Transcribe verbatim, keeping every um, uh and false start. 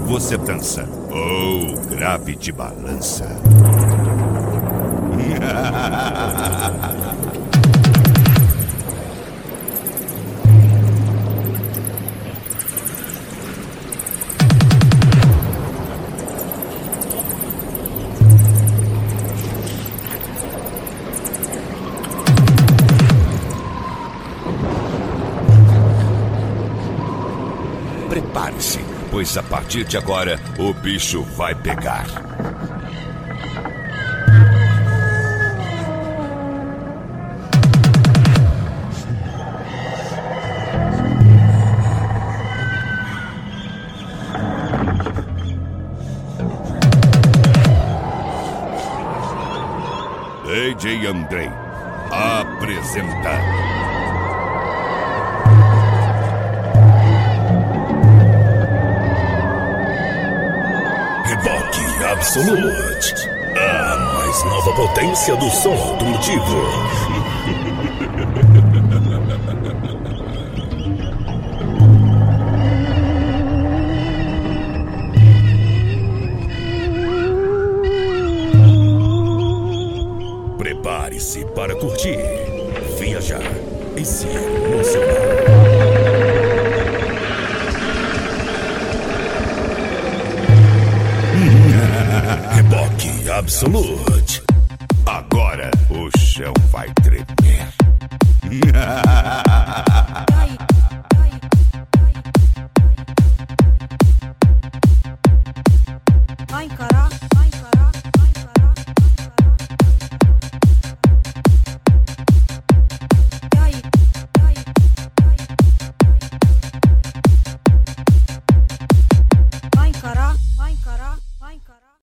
você dança ou grave de balança. Prepare-se, pois a partir de agora o bicho vai pegar. D J Andrei apresenta Reboque Absolute, a mais nova potência do som automotivo. Prepare-se para curtir, viajar e se emocionar. Reboque Absolute. Agora o chão vai tremer. Ai, caraca.